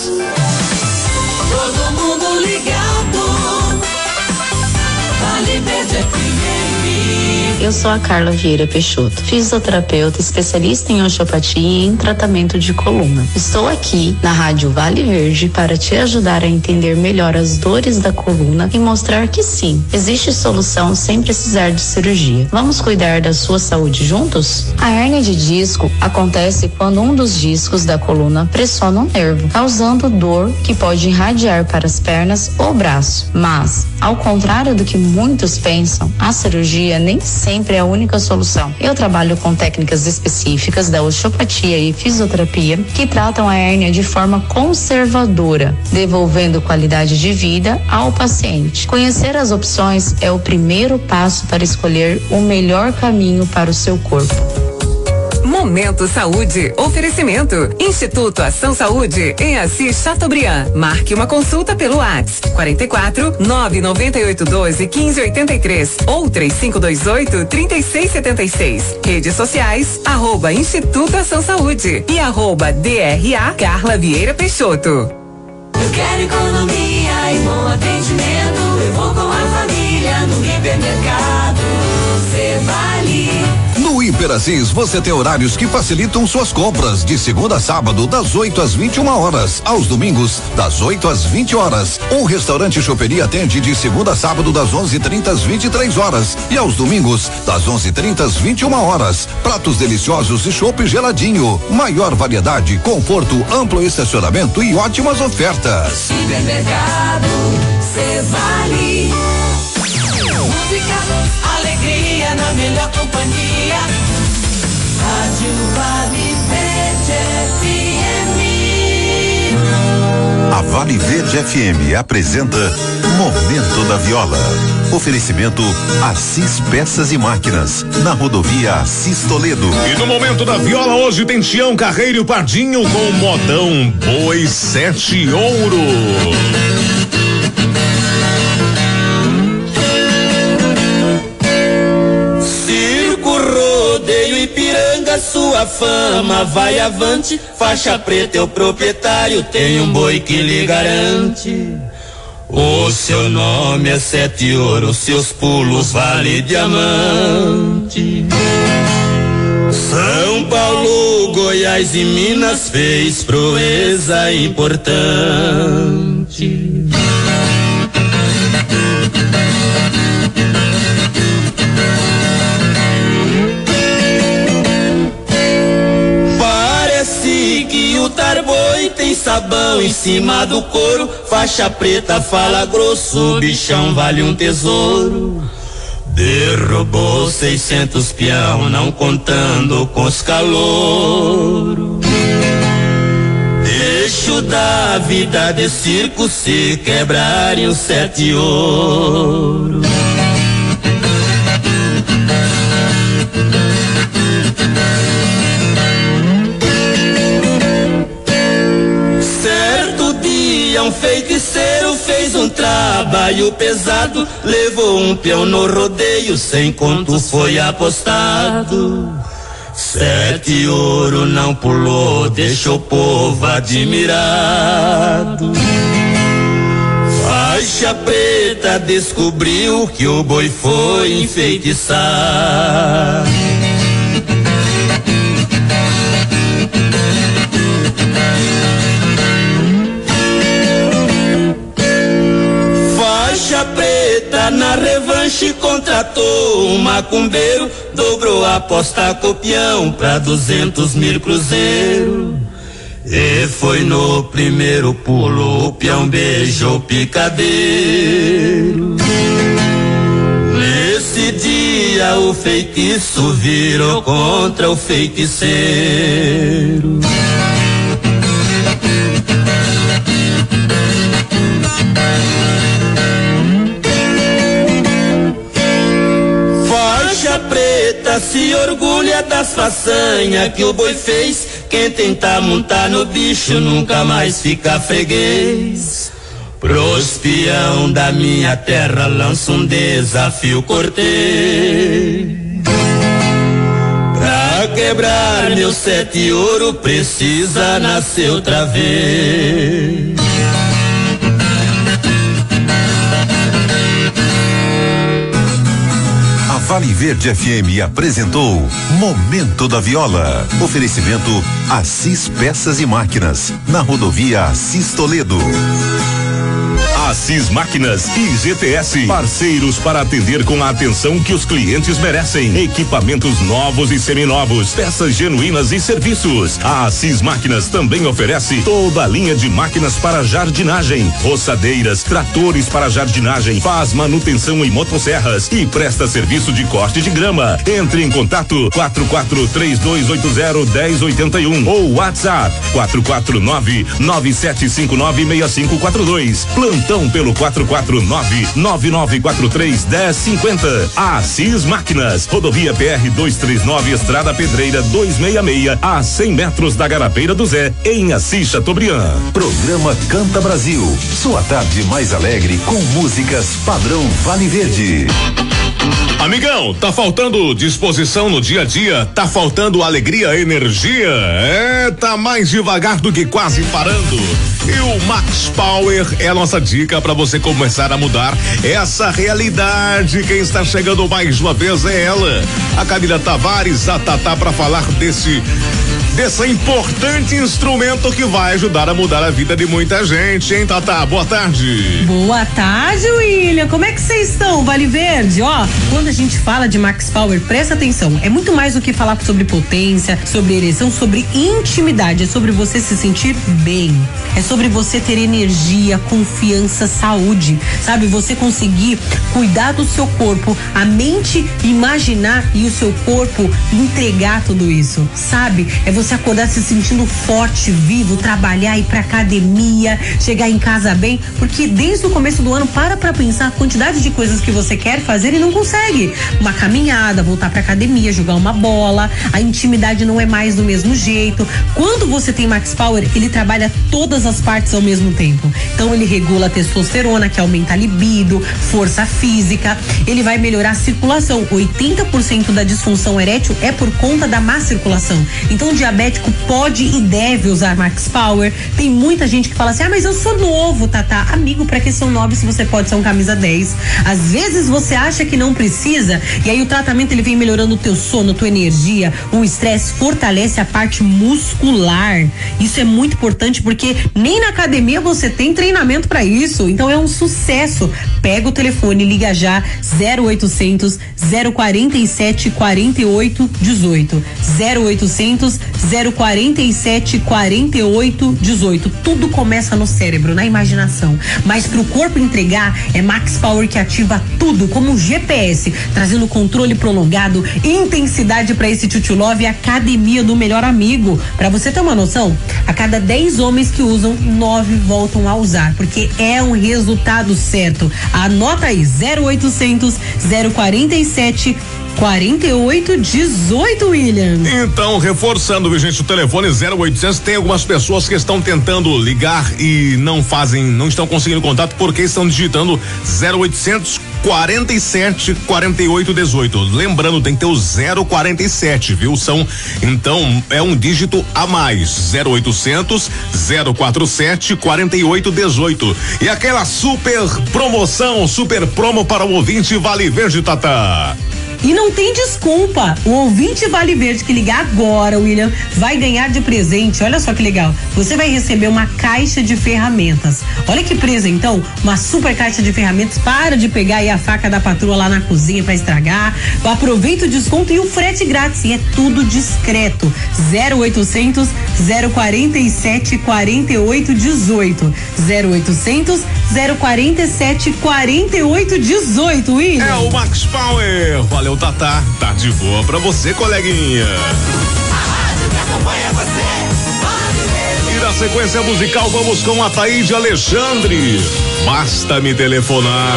Todo mundo ligado. Vale Verde F M. Eu sou a Carla Vieira Peixoto, fisioterapeuta especialista em osteopatia e em tratamento de coluna. Estou aqui na Rádio Vale Verde para te ajudar a entender melhor as dores da coluna e mostrar que sim, existe solução sem precisar de cirurgia. Vamos cuidar da sua saúde juntos? A hérnia de disco acontece quando um dos discos da coluna pressiona um nervo, causando dor que pode irradiar para as pernas ou braço. Mas, ao contrário do que muitos pensam, a cirurgia nem sempre é a única solução. Eu trabalho com técnicas específicas da osteopatia e fisioterapia que tratam a hérnia de forma conservadora, devolvendo qualidade de vida ao paciente. Conhecer as opções é o primeiro passo para escolher o melhor caminho para o seu corpo. Momento Saúde. Oferecimento. Instituto Ação Saúde em Assis Chateaubriand. Marque uma consulta pelo WhatsApp quarenta e quatro, nove nove oito doze, quinze oitenta e três ou três cinco dois oito, trinta e seis setenta e seis. Redes sociais, arroba Instituto Ação Saúde e arroba D R A Carla Vieira Peixoto. Eu quero economia e bom atendimento. Eu vou com a família no hipermercado. Cê vale. No Hiper Assis, você tem horários que facilitam suas compras, de segunda a sábado, das oito às vinte e uma horas, aos domingos, das oito às vinte horas. O restaurante Choperia atende de segunda a sábado, das onze e trinta às vinte e três horas, e aos domingos, das onze e trinta às vinte e uma horas. Pratos deliciosos e chopp geladinho. Maior variedade, conforto, amplo estacionamento e ótimas ofertas. Supermercado, cê vale. Música, alegria na melhor companhia. Rádio Vale Verde F M. A Vale Verde F M apresenta Momento da Viola. Oferecimento Assis Peças e Máquinas, na rodovia Assis Toledo. E no Momento da Viola hoje tem Tião Carreiro e Pardinho com modão Boi Sete Ouro. Rodeio Ipiranga, sua fama vai avante. Faixa preta é o proprietário, tem um boi que lhe garante. O seu nome é Sete Ouro, seus pulos vale diamante. São Paulo, Goiás e Minas fez proeza importante. O Tarboi tem sabão em cima do couro, faixa preta fala grosso, o bichão vale um tesouro. Derrubou seiscentos peão, não contando com os calouros. Deixo da vida de circo se quebrarem os sete ouro. trabalho pesado, levou um peão no rodeio, sem conto foi apostado. Sete ouro não pulou, deixou o povo admirado. Faixa preta descobriu que o boi foi enfeitiçado. Faixa preta na revanche contratou um macumbeiro, dobrou a aposta com o peão pra duzentos mil cruzeiro. E foi no primeiro pulo, o peão beijou o picadeiro. Nesse dia o feitiço virou contra o feiticeiro. Faixa preta se orgulha das façanhas que o boi fez. Quem tentar montar no bicho nunca mais fica freguês. Pros peão da minha terra lanço um desafio, cortei. Pra quebrar meu sete ouro precisa nascer outra vez. Vale Verde F M apresentou Momento da Viola. Oferecimento Assis Peças e Máquinas, na rodovia Assis Toledo. Assis Máquinas e G T S, parceiros para atender com a atenção que os clientes merecem. Equipamentos novos e seminovos, peças genuínas e serviços. A Assis Máquinas também oferece toda a linha de máquinas para jardinagem, roçadeiras, tratores para jardinagem, faz manutenção em motosserras e presta serviço de corte de grama. Entre em contato quatro quatro três dois oito zero um zero oito um ou WhatsApp quatro quatro nove nove sete cinco nove seis cinco quatro dois. Plantão pelo quatro quatro nove nove nove quatro três um zero cinco zero. Assis Máquinas, rodovia P R duzentos e trinta e nove, Estrada Pedreira duzentos e sessenta e seis, a cem metros da Garapeira do Zé, em Assis Chateaubriand. Programa Canta Brasil, sua tarde mais alegre com músicas padrão Vale Verde. Amigão, tá faltando disposição no dia a dia, tá faltando alegria, energia, é, tá mais devagar do que quase parando. E o Max Power é a nossa dica para você começar a mudar essa realidade. Quem está chegando mais uma vez é ela, a Camila Tavares, a Tatá, para falar desse desse importante instrumento que vai ajudar a mudar a vida de muita gente, hein, Tatá? Boa tarde. Boa tarde, William. Como é que vocês estão, Vale Verde? Ó, quando a gente fala de Max Power, presta atenção, é muito mais do que falar sobre potência, sobre ereção, sobre intimidade, é sobre você se sentir bem, é sobre você ter energia, confiança, saúde, sabe? Você conseguir cuidar do seu corpo, a mente imaginar e o seu corpo entregar tudo isso, sabe? É você acordar se sentindo forte, vivo, trabalhar, ir pra academia, chegar em casa bem, porque desde o começo do ano, para pra pensar a quantidade de coisas que você quer fazer e não consegue. Uma caminhada, voltar pra academia, jogar uma bola, a intimidade não é mais do mesmo jeito. Quando você tem Max Power, ele trabalha todas as partes ao mesmo tempo. Então ele regula a testosterona, que aumenta a libido, força física, ele vai melhorar a circulação. oitenta por cento da disfunção erétil é por conta da má circulação. Então o diabético pode e deve usar Max Power. Tem muita gente que fala assim: ah, mas eu sou novo, Tatá. Amigo, pra que ser um nove se você pode ser um camisa dez? Às vezes você acha que não precisa, e aí o tratamento ele vem melhorando o teu sono, tua energia, o estresse, fortalece a parte muscular. Isso é muito importante porque nem na academia você tem treinamento pra isso. Então é um sucesso. Pega o telefone, liga já zero oitocentos, zero quarenta e sete, quarenta e oito, dezoito. zero oitocentos, zero quarenta e sete, quarenta e oito, dezoito. Tudo começa no cérebro, na imaginação. Mas pro corpo entregar, é Max Power que ativa tudo, como um G P S, trazendo controle prolongado, intensidade pra esse Tchutchu Love e academia do melhor amigo. Pra você ter uma noção, a cada dez homens que usam, nove voltam a usar, porque é um resultado certo. Anota aí, zero oitocentos, zero quarenta e sete, quarenta e oito dezoito, William. Então, reforçando, viu, gente, o telefone zero oitocentos, tem algumas pessoas que estão tentando ligar e não fazem, não estão conseguindo contato porque estão digitando zero oitocentos quarenta e sete quarenta e oito dezoito. Lembrando, tem que ter o zero quarenta e sete, viu? São, então, é um dígito a mais. zero oitocentos zero quarenta e sete quarenta e oito dezoito. E aquela super promoção, super promo para o ouvinte Vale Verde, Tata. E não tem desculpa. O ouvinte Vale Verde que ligar agora, William, vai ganhar de presente. Olha só que legal. Você vai receber uma caixa de ferramentas. Olha que presentão. Uma super caixa de ferramentas. Para de pegar aí a faca da patroa lá na cozinha pra estragar. Aproveita o desconto e o frete grátis. E é tudo discreto. zero oitocentos zero quarenta e sete quarenta e oito dezoito. zero oitocentos zero quarenta e sete quarenta e oito dezoito, William. É o Max Power. Valeu, Tatá. Tá de boa pra você, coleguinha. E na sequência musical, vamos com a Taíde Alexandre. Basta me telefonar.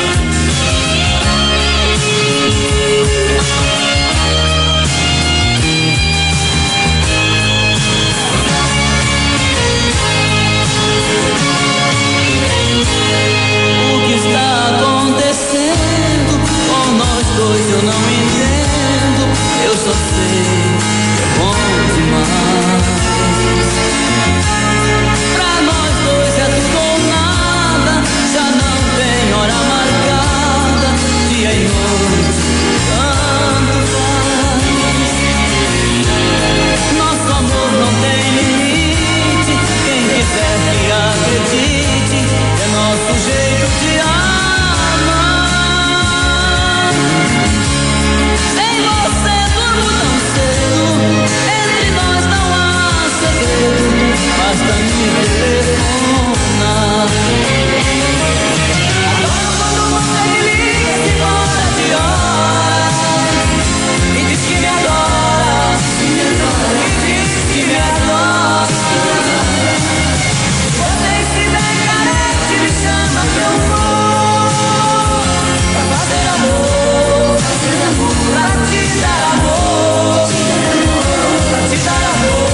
Eu não entendo, eu só sei que é bom demais. Pra nós dois é tudo ou nada, já não tem hora marcada, dia e noite, tanto faz. Nosso amor não tem limite, quem quiser que acredite, é nosso jeito de amar. Basta me telefonar. Adoro quando você me liga de fora de hora e diz que me adora, e diz que me adora. Você estiver carente, me chama que eu vou pra fazer amor, pra te dar amor, pra te dar amor.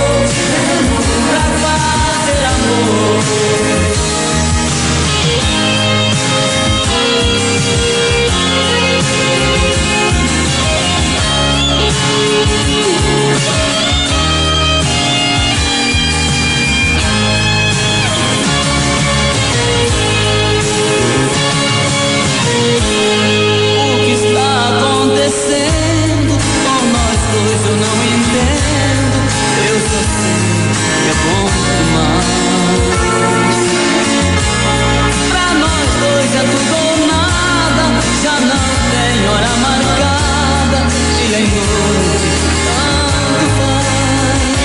O que está acontecendo com nós dois eu não entendo, eu só sei que é bom demais. Pra nós dois é tudo ou nada, já não tem hora marcada, dia e noite, tanto faz.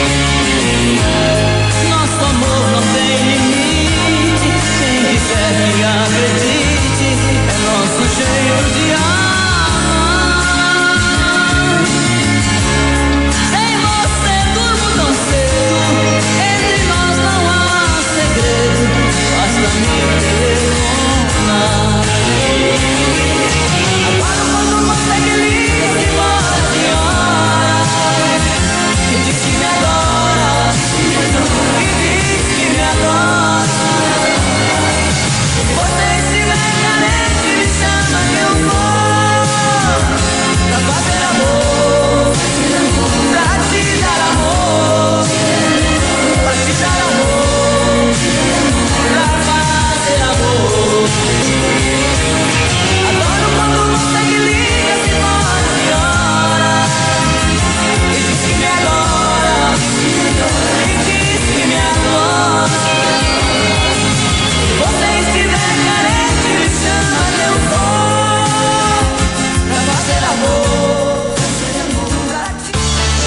Nosso amor não tem limite, quem quiser que acredite, é nosso jeito de amar. Sem você durmo tão cedo, entre nós não há segredo, basta me telefonar. Agora quando você me liga de fora de hora e diz que me adora, e diz que me adora. Você estiver carente, me chama que eu vou pra fazer amor, pra te dar amor, pra te dar amor, pra fazer amor. Adoro quando você me liga de fora de hora e diz que me adora, e diz que me adora. Você estiver carente, me chama que eu vou pra fazer amor, fazer amor pra ti.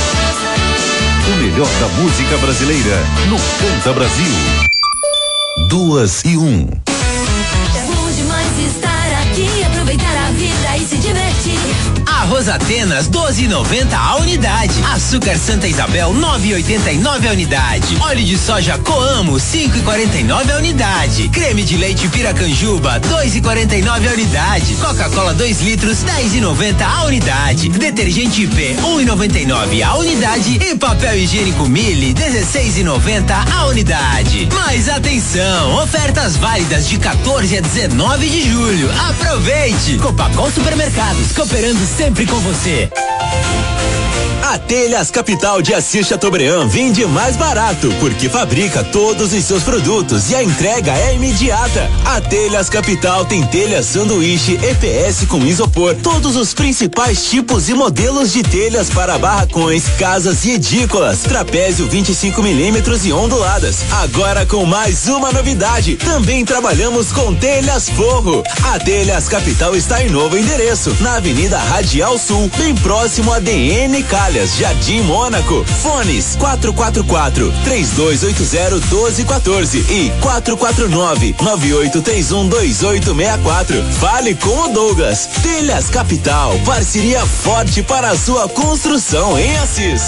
O melhor da música brasileira no Canta Brasil. Duas e um. É bom demais estar aqui, aproveitar a vida e se divertir. A Arroz Atenas doze e noventa a unidade. Açúcar Santa Isabel nove e oitenta e nove a unidade. Óleo de soja Coamo cinco e quarenta e nove a unidade. Creme de leite Piracanjuba dois e quarenta e nove a unidade. Coca-Cola dois litros dez e noventa a unidade. Detergente I P um e noventa e nove a unidade e papel higiênico Mille dezesseis e noventa a unidade. Mas atenção, ofertas válidas de quatorze a dezenove de julho. Aproveite! Copacol Supermercados, cooperando sempre com você. A Telhas Capital de Assis Chateaubriand vende mais barato, porque fabrica todos os seus produtos e a entrega é imediata. A Telhas Capital tem telhas sanduíche E P S com isopor, todos os principais tipos e modelos de telhas para barracões, casas e edículas, trapézio vinte e cinco milímetros e onduladas. Agora com mais uma novidade, também trabalhamos com telhas forro. A Telhas Capital está em novo endereço, na Avenida Radial Sul, bem próximo a D N Calhas, Jardim Mônaco. Fones quatro quatro quatro, três dois oito zero, um dois um quatro e quatro quatro nove, nove oito três um, dois oito seis quatro. Fale com o Douglas. Telhas Capital, parceria forte para a sua construção em Assis.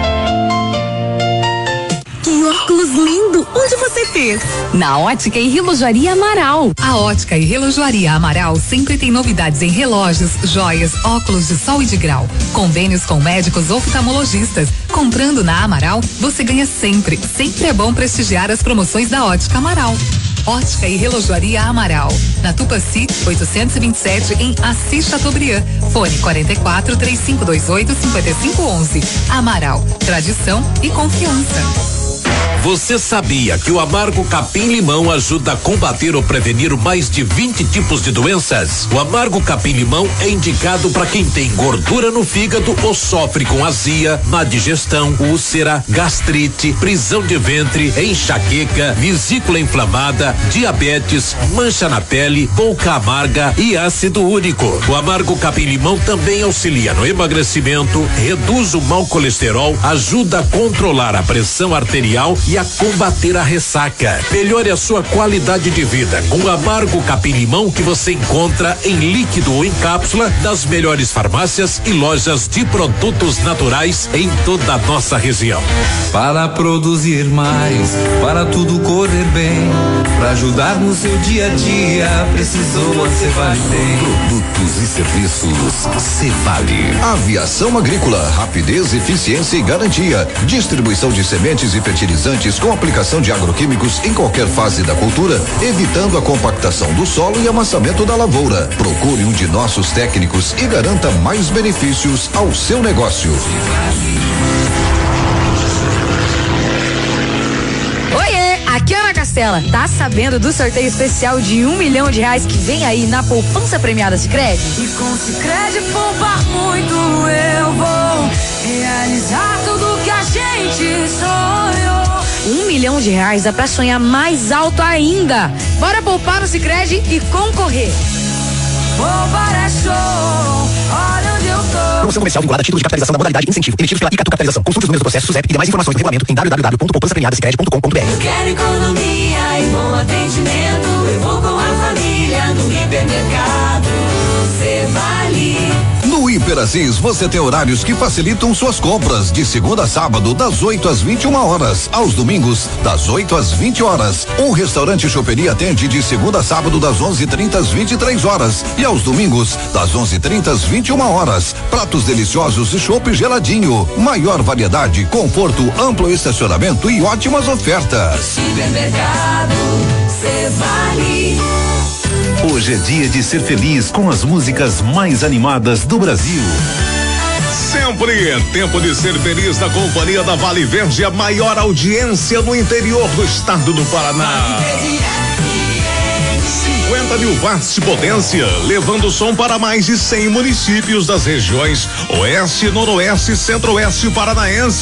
Que óculos lindo! Onde você fez? Na Ótica e Relojoaria Amaral. A Ótica e Relojoaria Amaral sempre tem novidades em relógios, joias, óculos de sol e de grau. Convênios com médicos oftalmologistas. Comprando na Amaral, você ganha sempre. Sempre é bom prestigiar as promoções da Ótica Amaral. Ótica e Relojoaria Amaral. Na Tupaci, oitocentos e vinte e sete, em Assis Chateaubriand. Fone quarenta e quatro, três cinco dois oito, cinquenta e cinco onze. Amaral, tradição e confiança. Você sabia que o amargo capim-limão ajuda a combater ou prevenir mais de vinte tipos de doenças? O amargo capim-limão é indicado para quem tem gordura no fígado ou sofre com azia, má digestão, úlcera, gastrite, prisão de ventre, enxaqueca, vesícula inflamada, diabetes, mancha na pele, boca amarga e ácido úrico. O amargo capim-limão também auxilia no emagrecimento, reduz o mau colesterol, ajuda a controlar a pressão arterial e a combater a ressaca. Melhore a sua qualidade de vida com o amargo capim-limão, que você encontra em líquido ou em cápsula das melhores farmácias e lojas de produtos naturais em toda a nossa região. Para produzir mais, para tudo correr bem, para ajudar no seu dia a dia, precisou a Cevale. Produtos e serviços Cevale. Aviação agrícola, rapidez, eficiência e garantia. Distribuição de sementes e fertilizantes com aplicação de agroquímicos em qualquer fase da cultura, evitando a compactação do solo e amassamento da lavoura. Procure um de nossos técnicos e garanta mais benefícios ao seu negócio. Oiê, aqui é Ana Castela. Tá sabendo do sorteio especial de um milhão de reais que vem aí na poupança premiada Sicredi? E com Sicredi poupar muito eu vou realizar tudo que a gente sonhou. Um milhão de reais dá pra sonhar mais alto ainda. Bora poupar no Sicredi e concorrer. Poupar é show, olha onde eu tô. Promoção comercial vinculada a título de capitalização da modalidade incentivo, emitidos pela Icatu Capitalização. Consulte os números do processo SUSEP e demais informações do regulamento em w w w ponto poupança premiada sicredi ponto com ponto b r. Eu quero economia e bom atendimento. Eu vou com a família no hipermercado Cevale. No Hiper Assis você tem horários que facilitam suas compras, de segunda a sábado, das oito às vinte e uma horas, aos domingos, das oito às vinte horas. Um restaurante choperia atende de segunda a sábado, das onze e trinta às vinte e três horas, e aos domingos, das onze e trinta às vinte e uma horas. Pratos deliciosos e chopp geladinho. Maior variedade, conforto, amplo estacionamento e ótimas ofertas. Supermercado Cevale. Hoje é dia de ser feliz com as músicas mais animadas do Brasil. Sempre é tempo de ser feliz na companhia da Vale Verde, a maior audiência no interior do estado do Paraná. cinquenta mil watts de potência, levando som para mais de cem municípios das regiões Oeste, Noroeste e Centro-Oeste paranaense.